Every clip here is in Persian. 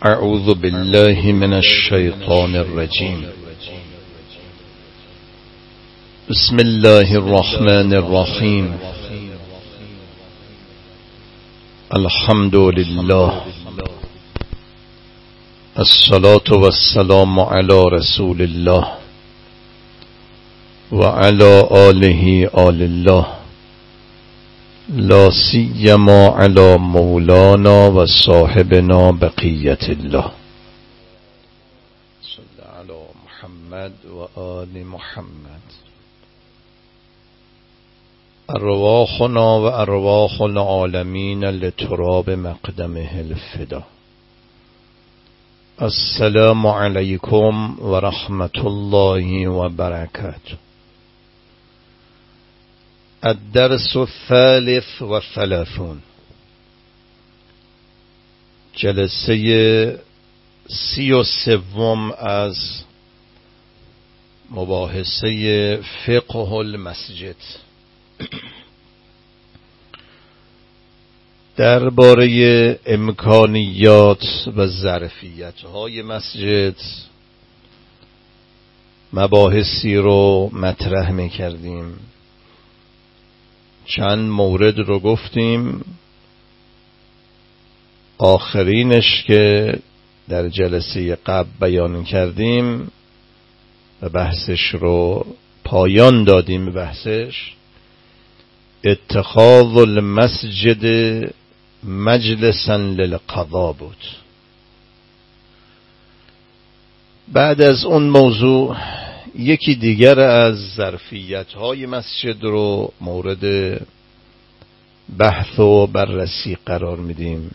اعوذ بالله من الشیطان الرجیم. بسم الله الرحمن الرحیم. الحمد لله، الصلاة والسلام على رسول الله وعلى آله آل الله، لا سیما علی مولانا و صاحبنا بقیت الله. صلی علی محمد و آل محمد. ارواحنا و ارواح العالمین لتراب مقدمه الفدا. السلام علیکم و رحمت الله و برکاته. الدرس الثالث و ثلاثون، جلسه 33 از مباحثه فقه المسجد. درباره امکانیات و ظرفیت‌های مسجد مباحثی رو مطرح می‌کردیم. چند مورد رو گفتیم، آخرینش که در جلسه قبل بیان کردیم و بحثش رو پایان دادیم. بحثش اتخاذ المسجد مجلسا للقضا بود. بعد از اون موضوع یکی دیگر از ظرفیت‌های مسجد رو مورد بحث و بررسی قرار میدیم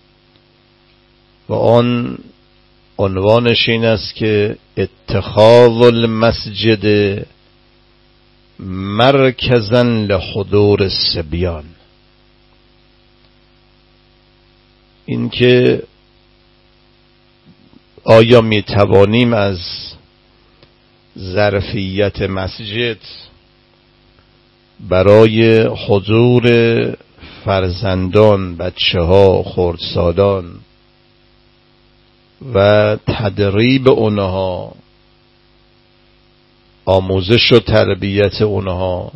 و آن عنوانش این است که اتخاذ المسجد مرکزا لحضور الصبیان. این که آیا می توانیم از ظرفیت مسجد برای حضور فرزندان، بچه ها، خردسالان و تدریب اونها، آموزش و تربیت اونها،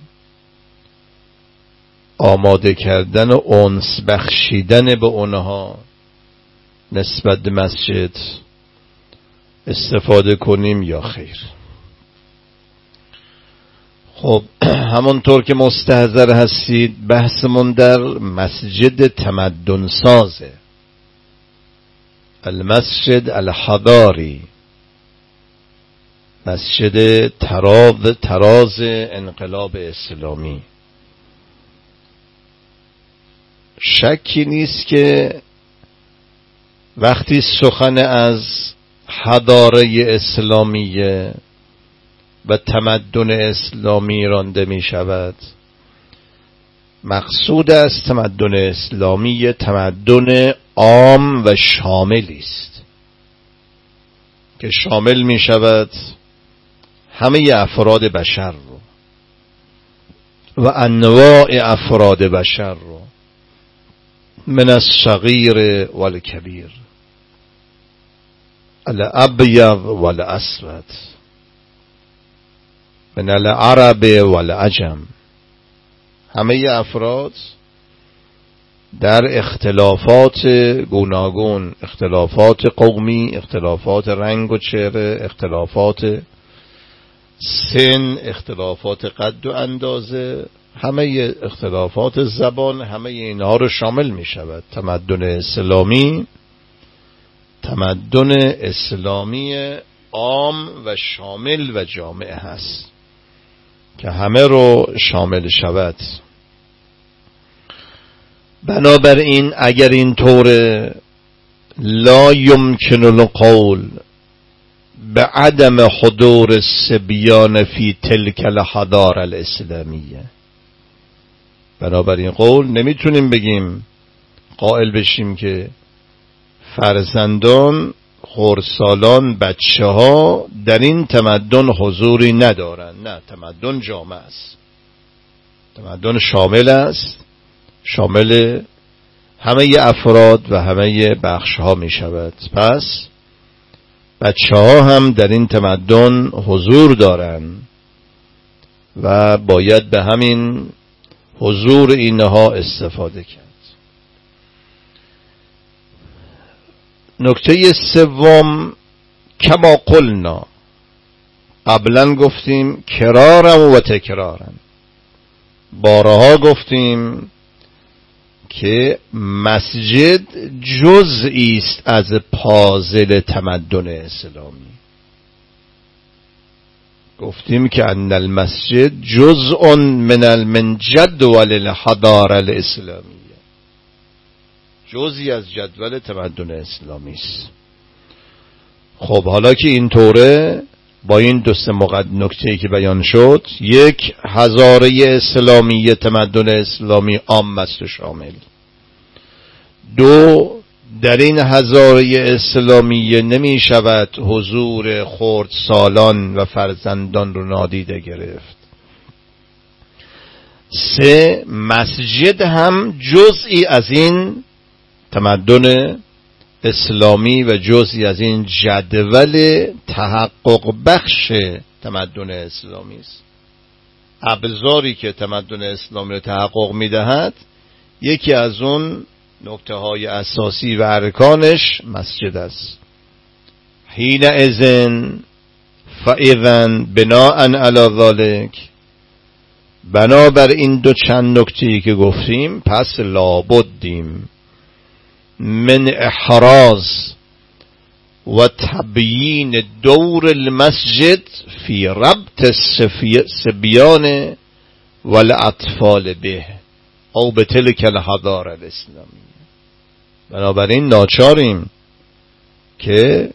آماده کردن و انس بخشیدن به اونها نسبت به مسجد استفاده کنیم یا خیر؟ خب همونطور که مستحضر هستید بحثمون در مسجد تمدن سازه، المسجد الحضاری، مسجد تراز انقلاب اسلامی. شکی نیست که وقتی سخن از حضاره اسلامیه و تمدن اسلامی رانده می شود، مقصود از تمدن اسلامی تمدن عام و شاملی است که شامل می شود همه افراد بشر رو و انواع افراد بشر رو، من الصغیر والکبیر، الابیض والاسود، من العرب والعجم. همه افراد در اختلافات گوناگون، اختلافات قومی، اختلافات رنگ و چهره، اختلافات سن، اختلافات قد و اندازه، همه اختلافات زبان، همه اینها رو شامل می شود. تمدن اسلامی تمدن اسلامی عام و شامل و جامع هست که همه رو شامل شود. بنابراین اگر این طور لا یمکن القول بعدم حضور الصبیان فی تلک الحضاره الاسلامیه، بنابراین قول نمیتونیم بگیم، قائل بشیم که فرزندان، خردسالان، بچه ها در این تمدن حضوری ندارن. نه، تمدن جامع است، تمدن شامل است، شامل همه افراد و همه بخش ها می شود. پس بچه ها هم در این تمدن حضور دارند و باید به همین حضور اینها استفاده کرد. نکته سوم، کما قلنا، قبلا گفتیم کرارم و تکرارم، بارها گفتیم که مسجد جزئی است از پازل تمدن اسلامی. گفتیم که ان المسجد جزء من جدول الحضاره الاسلامیه، جزئی از جدول تمدن اسلامی است. خب حالا که اینطوره، با این دو سه نکته‌ای که بیان شد، یک، حضاره اسلامی تمدن اسلامی عام است و شامل. دو، در این حضاره اسلامی نمی شود حضور خردسالان و فرزندان رو نادیده گرفت. سه، مسجد هم جزئی از این تمدن اسلامی و جزئی از این جدول تحقق بخش تمدن اسلامی است. ابزاری که تمدن اسلامی رو تحقق میدهد، یکی از اون نکته های اساسی و ارکانش مسجد است. حین اذن فاذن بناء علی ذلک، بنابر این دو چند نکته‌ای که گفتیم، پس لابدیم من احراز و تبیین دور المسجد فی ربط الصبیان والاطفال به او به تلک الحضاره الاسلامی. بنابراین ناچاریم که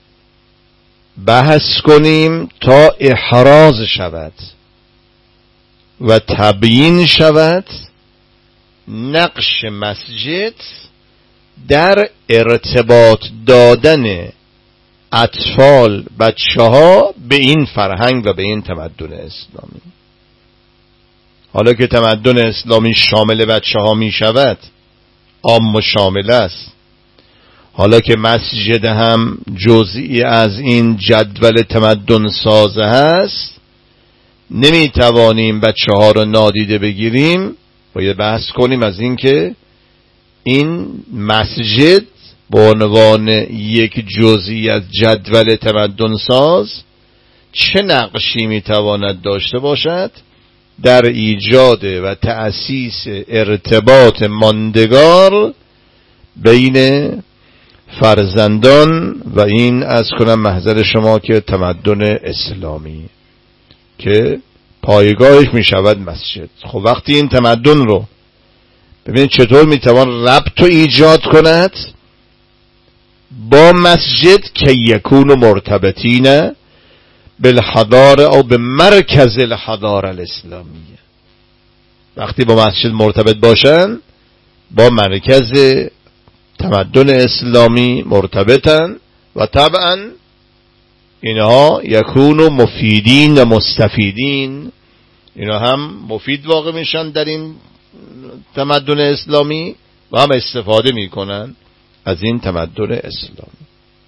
بحث کنیم تا احراز شود و تبیین شود نقش مسجد در ارتباط دادن اطفال، بچه ها به این فرهنگ و به این تمدن اسلامی. حالا که تمدن اسلامی شامل بچه ها می شود، عام و شامل است، حالا که مسجد هم جزئی از این جدول تمدن سازه هست، نمی توانیم بچه ها رو نادیده بگیریم. باید بحث کنیم از این که این مسجد به عنوان یک جزئی از جدول تمدن ساز چه نقشی می تواند داشته باشد در ایجاد و تأسیس ارتباط ماندگار بین فرزندان و این، از کنم محضر شما، که تمدن اسلامی که پایگاهش می شود مسجد. خب وقتی این تمدن رو ببینید چطور می توان ربط رو ایجاد کند با مسجد که یکون مرتبطین بالحضاره او به مرکز الحضاره الاسلامیه. وقتی با مسجد مرتبط باشن، با مرکز تمدن اسلامی مرتبطن و طبعا اینها یکونو مفیدین و مستفیدین، اینا هم مفید واقع میشن در این تمدن اسلامی و هم استفاده میکنن از این تمدن اسلامی.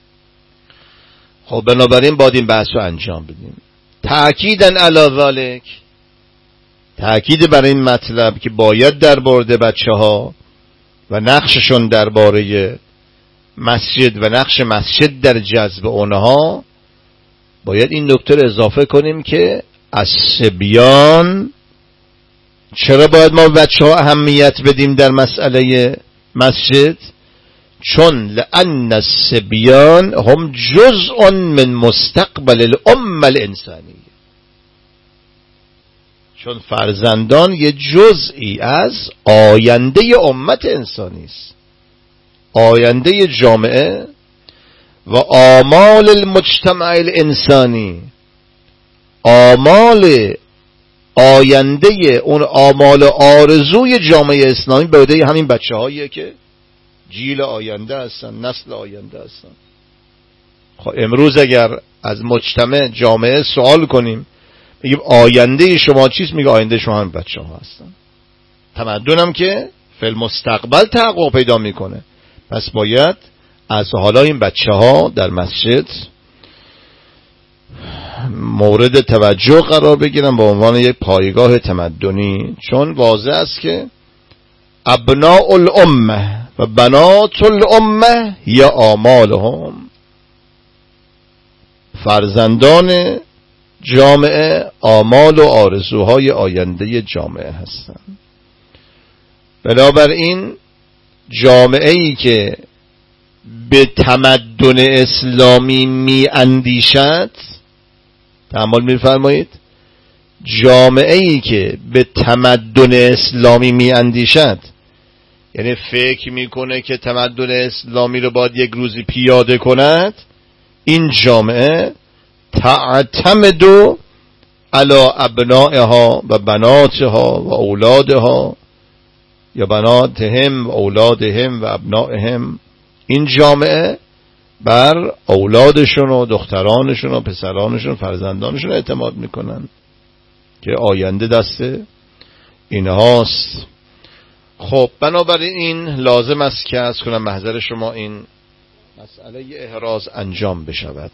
خب بنابراین باید این بحث رو انجام بدیم. تأکیداً علی ذالک، تأکید بر این مطلب که باید در مورد بچه ها و نقششون درباره مسجد و نقش مسجد در جذب اونها، باید این نکته رو اضافه کنیم که الصبیان، چرا باید ما بچه ها اهمیت بدیم در مسئله مسجد؟ چون لأن الصبیان هم جزء من مستقبل الامه الانسانیه، چون فرزندان یه جزئی از آینده امت انسانی است، آینده جامعه و آمال المجتمع الانسانی، آمال آینده اون آمال آرزوی جامعه اسلامی به عهده همین بچه هاییه که جیل آینده هستن، نسل آینده هستن. خب امروز اگر از مجتمع جامعه سوال کنیم بگیم آینده شما چیست، میگه آینده شما همین بچه ها هستن. تمدن هم که فی المستقبل تحقق پیدا میکنه. پس باید از حالا این بچه ها در مسجد مورد توجه قرار بگیرن به عنوان یک پایگاه تمدنی، چون واضح است که ابناء الامه و بنات الامه یا آمالهم، فرزندان جامعه آمال و آرزوهای آینده جامعه هستند. بنابراین جامعه ای که به تمدن اسلامی می اندیشد، تأمل می‌فرمایید، جامعه ای که به تمدن اسلامی می اندیشد، یعنی فکر میکنه که تمدن اسلامی رو باید یک روزی پیاده کند، این جامعه تعتمد علی ابنائها و بناتها و اولادها یا بناتهم و اولادهم و ابنائهم، این جامعه بر اولادشون و دخترانشون و پسرانشون فرزندانشون اعتماد میکنن که آینده دست اینهاست. خب بنابراین لازم است که از کنم محضر شما این مسئله احراز انجام بشود.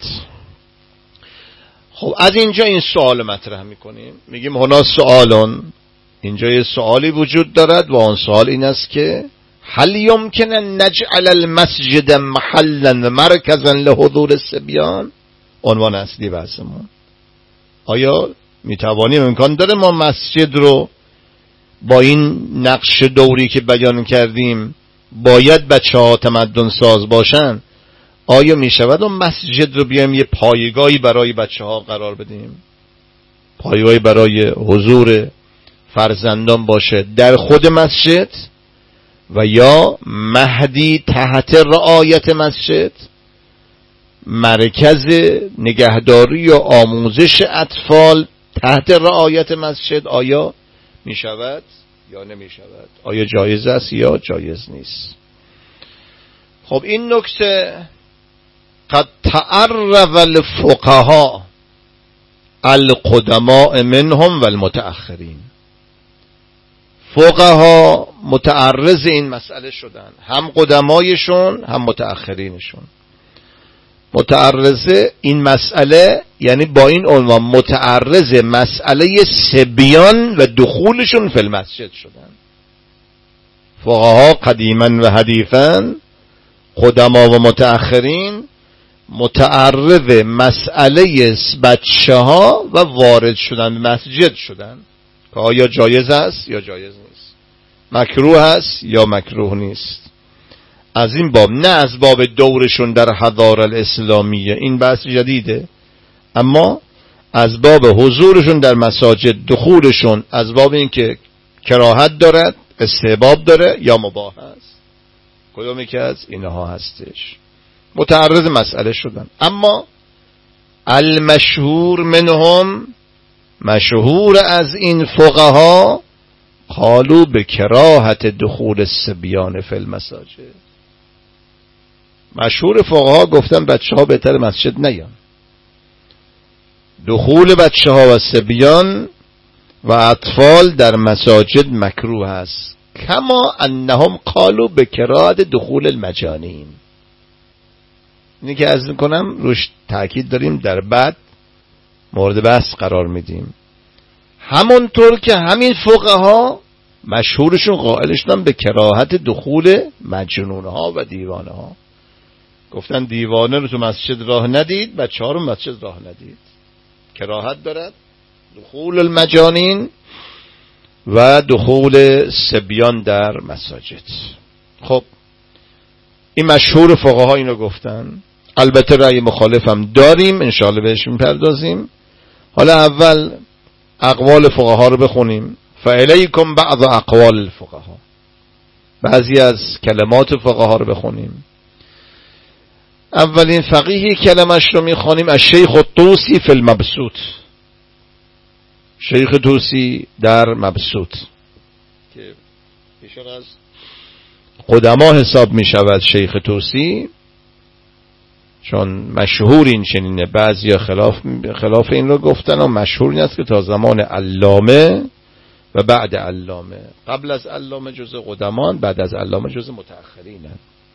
خب از اینجا این سوال مطرح میکنیم، میگیم هنا سوالون، اینجا یه سوالی وجود دارد و آن سوال این است که هل یمکن نجعل المسجد محلا و مرکزا لحضور الصبیان؟ عنوان اصلی بحثمون، آیا میتوانیم، امکان داره ما مسجد رو با این نقش دوری که بیان کردیم باید بچه ها تمدن ساز باشن، آیا می شود اون مسجد رو بیایم یه پایگاهی برای بچه ها قرار بدیم، پایگاهی برای حضور فرزندان باشه در خود مسجد و یا مهدی تحت رعایت مسجد، مرکز نگهداری و آموزش اطفال تحت رعایت مسجد، آیا می شود یا نمی شود؟ آیا جایز است یا جایز نیست؟ خب این نکته قد تعرف الفقهاء القدماء منهم و المتأخرین، فقها متعرض این مسئله شدن، هم قدمایشون هم متأخرینشون. متعرض این مسئله یعنی با این عنوان متعرض مسئله صبیان و دخولشون فی المسجد شدن. فقها قدیما و حدیثا، قدما و متأخرین، متعرض مسئله بچه ها و وارد شدن به مسجد شدن که آیا جایز است یا جایز نیست، مکروه است یا مکروه نیست. از این باب، نه از باب دورشون در حضاره الاسلامیه، این بحث جدیده، اما از باب حضورشون در مساجد، دخولشون از باب این که کراهت دارد، استحباب داره یا مباح است، کدومی که از اینها هستش، متعرض مسئله شدن. اما المشهور منهم، مشهور از این فقها، قالوا به کراهت دخول الصبیان فی المساجد. مشهور فقها گفتن بچه ها بهتر مسجد نیان، دخول بچه ها و صبیان و اطفال در مساجد مکروه است، کما انهم قالوا به کراهت دخول المجانین. اینی که عرض میکنم روش تاکید داریم، در بعد مورد بحث قرار میدیم. همونطور که همین فقها مشهورشون قائلشون به کراهت دخول مجنونها و دیوانه ها، گفتن دیوانه رو تو مسجد راه ندید، بچه ها رو مسجد راه ندید، کراهت دارد دخول المجانین و دخول صبیان در مساجد. خب این مشهور فقها اینو گفتن. البته رأی مخالف هم داریم، انشاءالله بهش میپردازیم. حالا اول اقوال فقها رو بخونیم. فالیکم بعض اقوال الفقها، بعضی از کلمات فقها رو بخونیم. اولین فقیهی کلمش رو میخوانیم از شیخ الطوسی فی المبسوط، شیخ طوسی در مبسوط که ایشان از قدما حساب می شود. شیخ طوسی چون مشهور این چنینه، بعضی خلاف این رو گفتن و مشهور این است که تا زمان علامه و بعد علامه. قبل از علامه جزء قدمان، بعد از علامه جزء متأخرینن.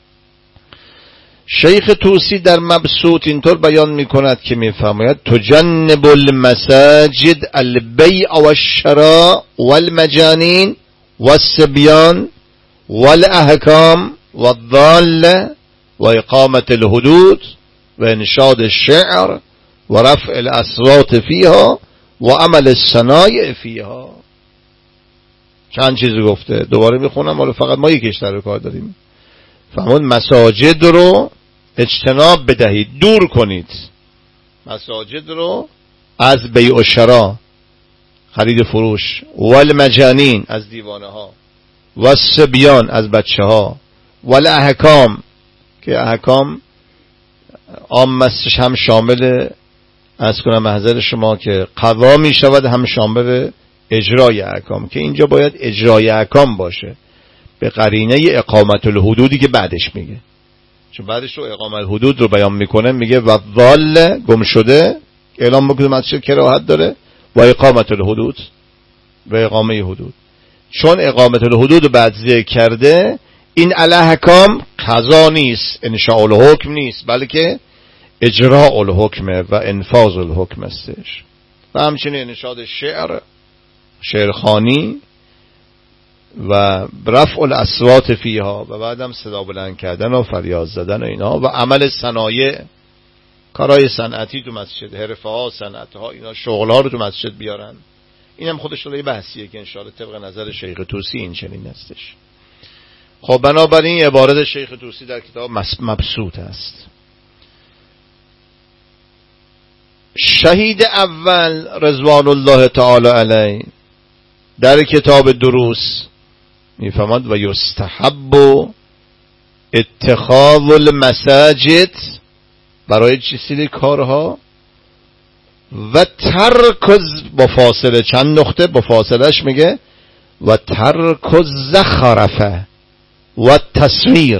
شیخ طوسی در مبسوط اینطور بیان میکند که میفرماید تجنب المساجد البیع و الشراء والمجانین والصبیان والاحکام والضاله و اقامت الحدود و انشاد الشعر و رفع الاصوات فیها و عمل الصنایع فیها. چند چیز گفته، دوباره میخونم، ولی فقط ما یکیش در کار داریم. فرمود مساجد رو اجتناب بدهید، دور کنید. مساجد رو از بیع و شرا، خرید و فروش، والمجانین از دیوانه ها، والصبیان از بچه ها، والاحکام که احکام عامش هم شامل از کنم محضر شما که قضا می شود، هم شامل اجرای احکام که اینجا باید اجرای احکام باشه به قرینه اقامت الحدودی که بعدش میگه، چون بعدش رو اقامت الحدود رو بیان میکنه، میگه و ضال گم شده اعلام بکنه مسجد کراهت داره و اقامت الحدود و اقامه حدود. چون اقامت الحدود رو بعد ذکر کرده، این الاحکام قضا نیست، انشاء الحکم نیست، بلکه اجراء الحکمه و انفاذ الحکم استش. و همچنین انشاد شعر، شعرخوانی و رفع الاصوات فیها و بعدم صدا بلند کردن و فریاد زدن و اینا و عمل صنایع، کارهای صنعتی تو مسجد، حرفه ها، صنعت ها، اینا شغل ها رو تو مسجد بیارن. اینم خودش یه بحثیه که انشاءالله طبق نظر شیخ طوسی این چنین هستش. خب بنابراین عبارت شیخ طوسی در کتاب مبسوط است. شهید اول رضوان الله تعالی علیه در کتاب دروس میفهمد و یستحب اتخاذ المساجد برای چیزی کارها و ترک با فاصله چند نقطه با فاصلهش میگه و ترک الزخرفه و تصویر.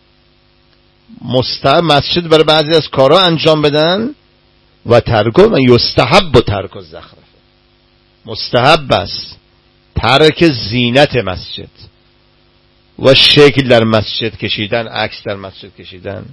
مسجد برای بعضی از کارها انجام بدن و ترک و یستحب ترک الزخرفه، مستحب است ترک زینت مسجد و شکل در مسجد کشیدن، عکس در مسجد کشیدن.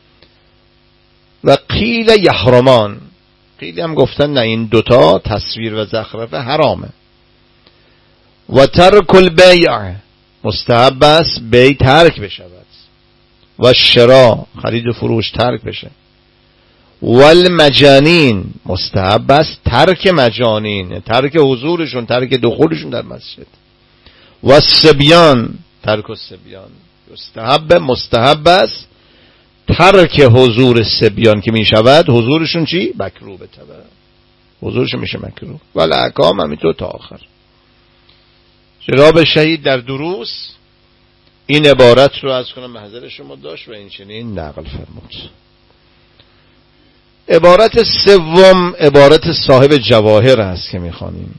و قیل یحرمان، قیل هم گفتن نه این دوتا تصویر و زخرفه حرامه. و ترک البیع، مستحب است بیع ترک بشود و شرا، خرید و فروش ترک بشه. والمجانین، مستحب است ترک مجانین، ترک حضورشون، ترک دخولشون در مسجد. و الصبیان، ترک الصبیان، مستحب است ترک حضور الصبیان که می شود حضورشون چی؟ مکروه به تبع، حضورشون میشه مکروه. و الاحکام همینطور تا آخر. جناب شهید در دروس این عبارت رو از کنم محضر شما داشت و این چنین نقل فرمود. عبارت سوم عبارت صاحب جواهر است که میخوانیم.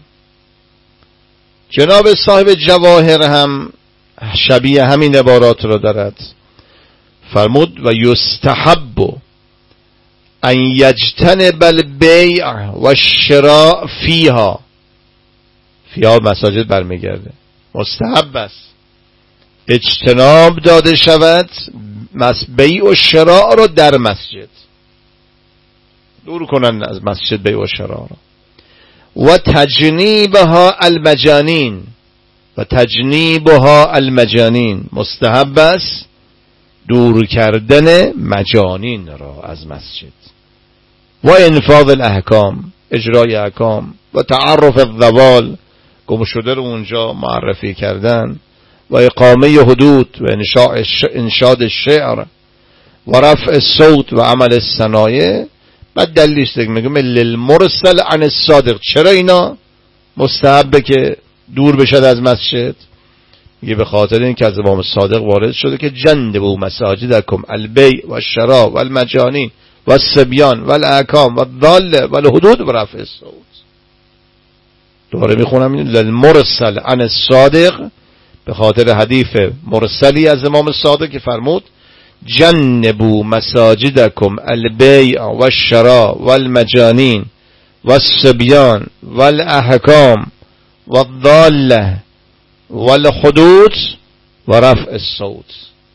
جناب صاحب جواهر هم شبیه همین عبارات رو دارد. فرمود و یستحب ان یجتنب البیع و الشراء فیها مساجد برمیگرده. مستحب است اجتناب داده شود بیع و شراء رو در مسجد، دور کنن از مسجد بیع و شراء رو. و تجنیبها المجانین، و تجنیبها المجانین، مستحب است دور کردن مجانین را از مسجد. و انفاذ الاحکام، اجرای احکام. و تعرف الضوال، گم شده رو اونجا معرفی کردن. و اقامه حدود و انشاد الشعر و رفع الصوت و عمل الصنایع. بعد دلیلش میگم للمرسل عن الصادق، چرا اینا مستحبه که دور بشد از مسجد؟ میگه به خاطر این که از امام صادق وارد شده که جنبوا مساجدکم البیع و الشراء و المجانین و الصبیان و الاحکام و الضاله و الحدود و رفع الصوت. دوباره میخونم این للمرسل عن الصادق، به خاطر حدیث مرسلی از امام صادق که فرمود جنبوا مساجدکم البیع و الشراء و المجانین و الصبیان و الاحکام و الضاله و الحدود و رفع الصوت.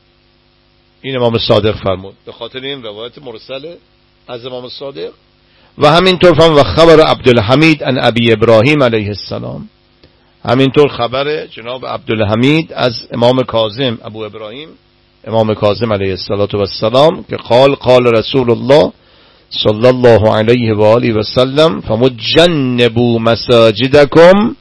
این امام صادق فرمود، به خاطر این روایت مرسل از امام صادق. و همینطور فرمود و خبر عبدالحمید عن ابی ابراهیم علیه السلام، همینطور خبر جناب عبدالحمید از امام کاظم ابو ابراهیم امام کاظم علیه السلام که قال رسول الله صلی الله علیه و آله و سلم فمجنبوا مساجدکم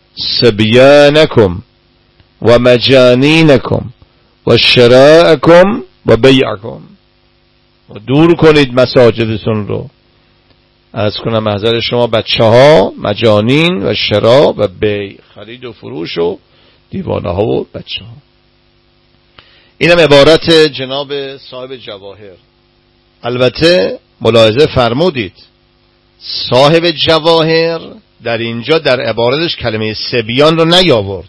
صبیانکم و مجانینکم و شرائکم و بیعکم، و دور کنید مساجدتون رو، از کنم محضر شما بچه ها، مجانین و شرا و بیع، خرید و فروش و دیوانه ها و بچه ها. اینم عبارت جناب صاحب جواهر. البته ملاحظه فرمودید صاحب جواهر در اینجا در عبارتش کلمه سبیان رو نیاورد،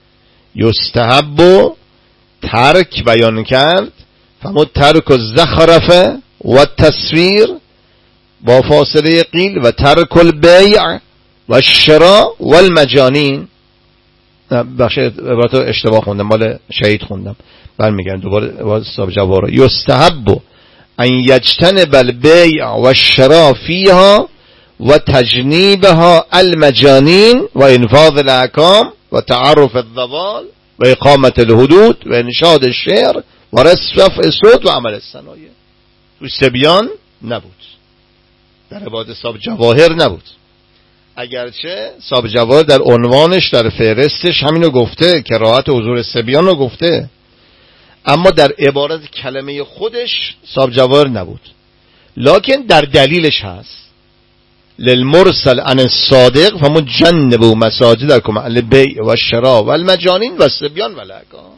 یستحب و ترک بیان کرد، فرمود ترک الزخرفه و تصویر با فاصله قیل و ترک البیع و الشراء و المجانین. بخش عبارت رو اشتباه خوندم، مال شهید خوندم، برمیگردم دوباره صاحب جواهر. یستحب ان یجتنب البیع و الشراء فیها و تجنیبها المجانین و انفاذ الاحکام و تعرف الضوال و اقامت الحدود و انشاد الشعر و رفع الصوت و عمل الصنایع. تو سبیان نبود، در عبادت صاحب جواهر نبود، اگرچه صاحب جواهر در عنوانش در فهرستش همینو گفته، کراهت حضور سبیان رو گفته، اما در عبارت کلمه خودش صاحب جواهر نبود، لکن در دلیلش هست للمرسل عن الصادق فمجنبوا مساجدکم عن البیع و الشراء و المجانین و الصبیان و الاحکام.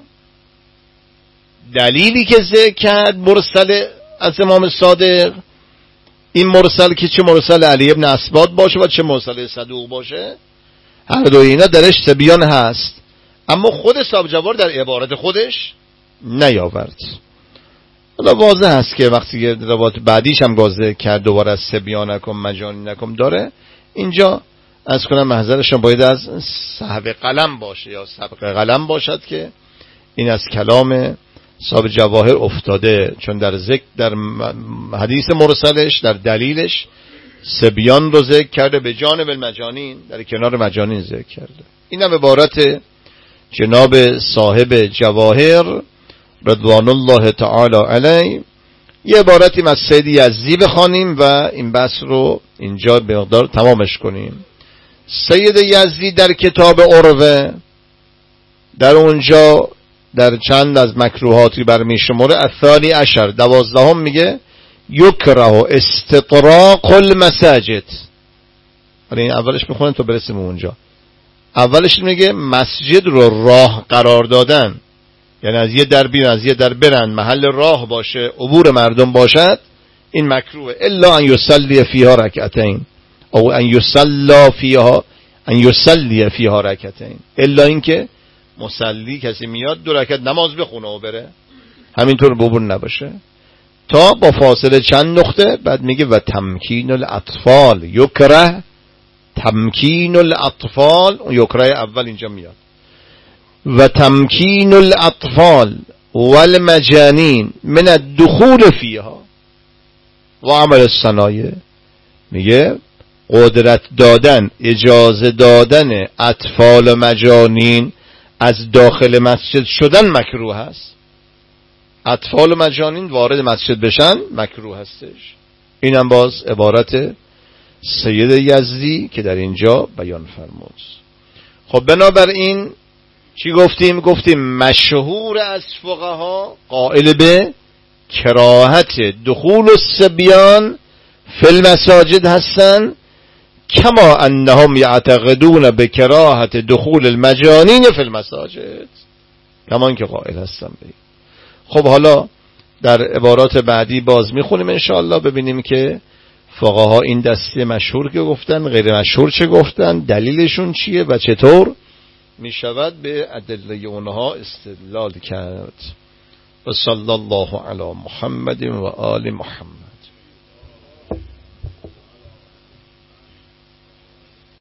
دلیلی که ذکر کرد مرسل از امام صادق، این مرسل که چه مرسل علی ابن اسباد باشه و چه مرسل صدوق باشه، هر دو اینا درش سبیان هست، اما خود صاحب جواهر در عبارت خودش نیاورد. حالا واضح هست که وقتی که روایت بعدیش هم گازه کرد دوباره از سبیانکم مجانینکم داره، اینجا از کنم محضرش باید از صحب قلم باشه یا سبق قلم باشد که این از کلام صاحب جواهر افتاده، چون در ذکر در حدیث مرسلش در دلیلش سبیان رو ذکر کرده به جانب المجانین، در کنار مجانین ذکر کرده. این هم عبارت جناب صاحب جواهر رضوان الله تعالی علیه. یه عبارتی از سید یزدی بخوانیم و این بحث رو اینجا به مقدار تمامش کنیم. سید یزدی در کتاب عروه در اونجا در چند از مکروهاتی برمی شماره الثانی عشر 12 میگه یکره استطراق المساجد. حالا این اولش بخونیم تا برسیم اونجا. اولش میگه مسجد رو راه قرار دادن، یعنی از یه در بیرن از یه در برن، محل راه باشه، عبور مردم باشد، این مکروه. الا ان یصلی فیها رکعتین او ان یصلی فیها رکعتین، الا اینکه مصلی کسی میاد 2 رکعت نماز بخونه و بره، همینطور عبور نباشه، تا با فاصله چند نقطه. بعد میگه و تمکین الاطفال یکره، تمکین الاطفال، یکره اول اینجا میاد، و تمکین الاطفال والمجانین من الدخول فیها و عمل الصنایع. میگه قدرت دادن، اجازه دادن اطفال و مجانین از داخل مسجد شدن مکروه هست. اطفال و مجانین وارد مسجد بشن مکروه هستش. اینم باز عبارت سید یزدی که در اینجا بیان فرمود. خب بنابراین چی گفتیم؟ گفتیم مشهور از فقها قائل به کراهت دخول الصبیان فی المساجد هستن، کما انهم یعتقدون به کراهت دخول المجانین فی المساجد، کمان که قائل هستن به. خب حالا در عبارات بعدی باز میخونیم انشاءالله، ببینیم که فقها این دسته مشهور که گفتن، غیر مشهور چه گفتن، دلیلشون چیه و چطور میشود به ادله اونها استدلال کرد. و صلی الله علی محمد و آل محمد.